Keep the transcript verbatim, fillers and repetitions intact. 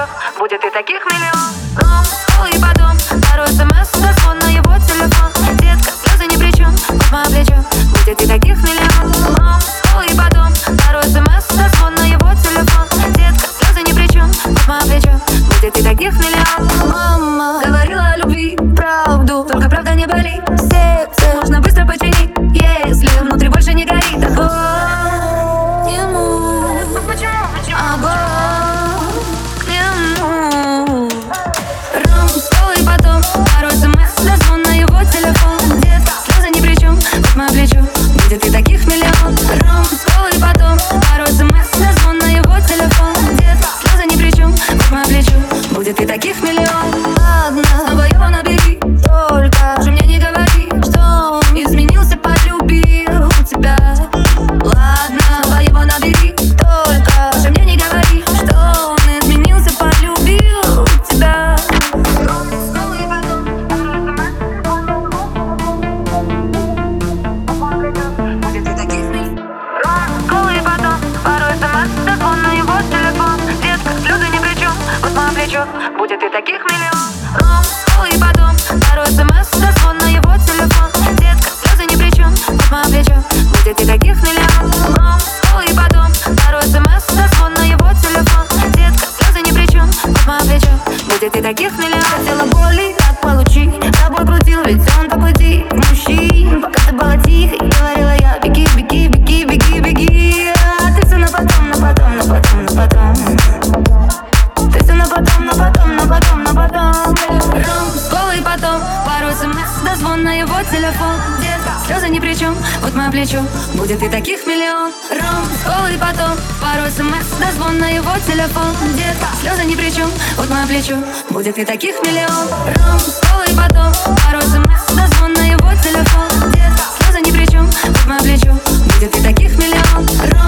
будет и таких миллион. Ром, школа и потом пару смс, дозвон на его телефон. Детка, слезы ни при чем, вот мое плечо, будет и таких миллион. Ром, школа и потом пару смс, дозвон на его телефон. Детка, слезы ни при чем, вот мое плечо, будет и таких миллион. Мама говорила о любви правду, только правда не болит. Сердце нужно быстро починить, если внутри больше не горит огонь. Будет и таких миллион. Ром, школа и потом пару смс, дозвон на его телефон. Детка, слезы ни при чем, вот мое плечо, будет и таких миллион. Ладно, снова его набери, только же мне не говори, что он изменился, полюбил тебя. Ладно, снова его набери, только же мне не говори, что он изменился, полюбил тебя. Ром, школа и потом будет и таких миллион. Ром, школа и потом пару смс, дозвон на его телефон. Детка, слезы ни при чем, вот мое плечо, будет и таких миллион. Ром, школа и потом пару смс, дозвон на его телефон. Детка, слезы ни при чем, вот мое плечо, будет и таких миллион. Ром, школа и потом пару смс, дозвон на его телефон. Детка, слезы ни при чем, вот мое плечо, будет и таких миллион. Хотела боли, так получи, тобой крутил, ведь он по пути к мужчин. Пока ты была тихой, говорила я: беги, беги, беги, беги, беги. А ты все на потом, на потом, на потом, на потом. Ты все на потом, на потом, на потом, на потом. Ром, школа и потом пару смс, дозвон на его телефон. Детка, слезы ни при чем, вот мое плечо, будет и таких миллион. Ром, школа и потом пару смс, дозвон на его телефон. Детка, слезы ни при чем, вот мое плечо, будет и таких миллион. Ром, школа и потом пару смс, дозвон на его телефон. Детка, слезы ни при чем, вот мое плечо, будет и таких миллион.